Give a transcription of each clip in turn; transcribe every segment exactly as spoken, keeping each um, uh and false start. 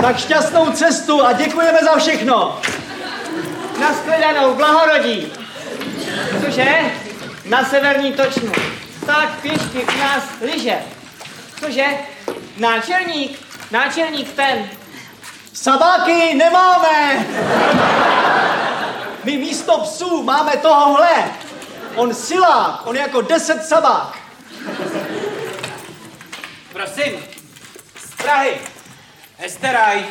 Tak šťastnou cestu a děkujeme za všechno. Nashledanou, Blahorodí. Cože? Na severní točnu. Tak pěšky u nás lyže. Cože? Náčelník, náčelník ten. Sabáky nemáme. My místo psů máme tohohle. On silák, on jako deset sabák. Prosím, z Prahy, Esteraj.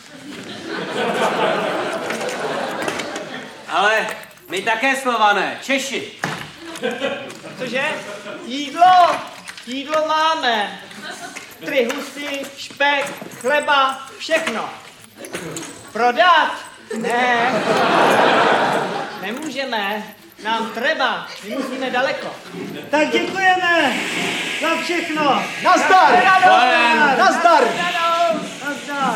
Ale my také Slované, Češi. Cože? Jídlo, jídlo máme. Tři husy, špek, chleba, všechno. Prodat? Ne. Nemůžeme. Nám treba. My musíme daleko. Tak děkujeme za všechno. Nazdar! Nazdar! Nazdar! Nazdar.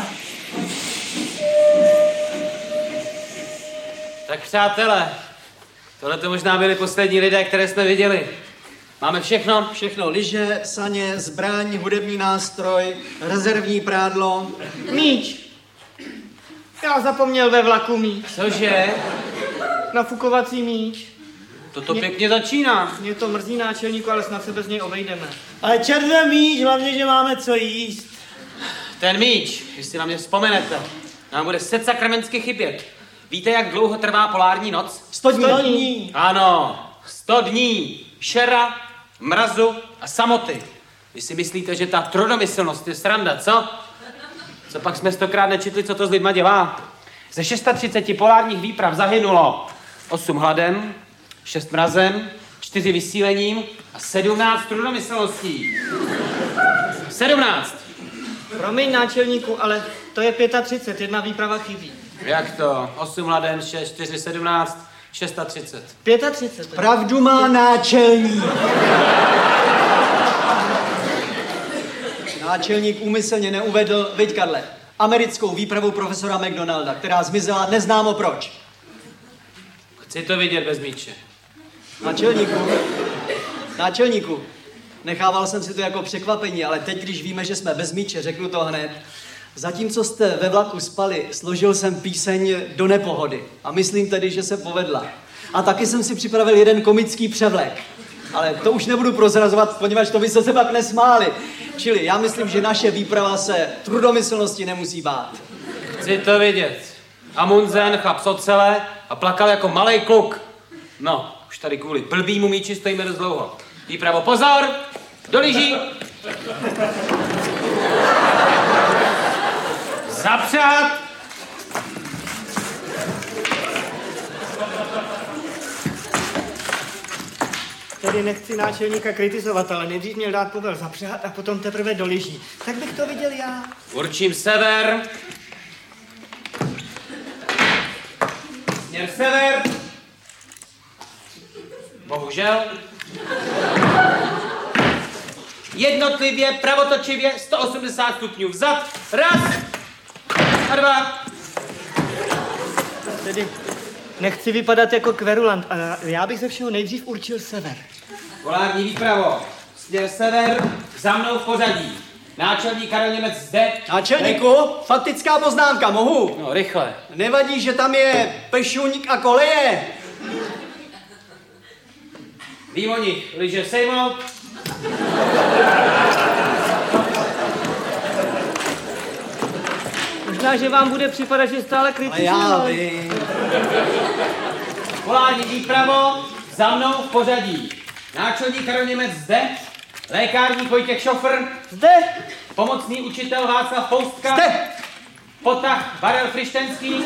Tak přátelé, tohle to možná byli poslední lidé, které jsme viděli. Máme všechno? Všechno, lyže, saně, zbraň, hudební nástroj, rezervní prádlo. Míč. Já zapomněl ve vlaku míč. Cože? Nafukovací míč. Toto Mě- pěkně začíná. Mě to mrzí, náčelníku, ale snad se bez něj obejdeme. Ale červe míč, hlavně, že máme co jíst. Ten míč, jestli na mě vzpomenete, nám bude set sakramensky chybět. Víte, jak dlouho trvá polární noc? Sto dní. Sto dní. Ano, sto dní. Šera, mrazu a samoty. Vy si myslíte, že ta trodomyslnost je sranda, co? Co pak jsme stokrát nečetli, co to s lidma dělá? Ze třicet šest polárních výprav zahynulo osm hladem, šest mrazem, čtyři vysílením a sedmnáct trudomyslností. sedmnáct. Promiň, náčelníku, ale to je třicet pět, jedna výprava chybí. Jak to? osm hladem, šest, čtyři, sedmnáct, třicet šest. třicet pět. Pravdu má náčelník. Náčelník úmyslně neuvedl, viď Karle, americkou výpravu profesora McDonalda, která zmizela neznámo proč. Chci to vidět bez míče. Náčelníku, náčelníku, nechával jsem si to jako překvapení, ale teď, když víme, že jsme bez míče, řeknu to hned. Zatímco jste ve vlaku spali, složil jsem píseň Do nepohody a myslím tedy, že se povedla. A taky jsem si připravil jeden komický převlek. Ale to už nebudu prozrazovat, poněvadž to byste se pak nesmáli. Čili já myslím, že naše výprava se trudomyslnosti nemusí bát. Chci to vidět. Amundsen, chlap z ocele a plakal jako malej kluk. No, už tady kvůli blbýmu míči stojíme dost dlouho. Výpravo, pozor! Do lyží! Zapřát! Tedy nechci náčelníka kritizovat, ale nejdřív měl dát povel zapřát a potom teprve do lyží. Tak bych to viděl já. Určím sever. Směr sever. Bohužel. Jednotlivě, pravotočivě, sto osmdesát stupňů vzad. Raz. A dva. Tedy nechci vypadat jako kverulant, ale já bych ze všeho nejdřív určil sever. Polární výpravo. Směr sever. Za mnou v pořadí. Náčelník Karel Němec zde. Náčelníku, faktická poznámka, mohu? No, rychle. Nevadí, že tam je pešuňk a koleje? Vím o nich. Lyže sejmout. Možná, že vám bude připadat, že stále A kritizuju. já vím. Polární výpravo. Za mnou v pořadí. Náčelník Karel Němec zde. Lékárník Vojtěch Šofr. Zde. Pomocný učitel Václav Poustka. Zde. Potah Barel Frištenský.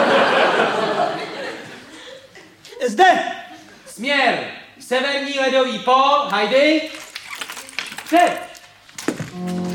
Zde. Směr severní ledový pól. Hajdy. Před.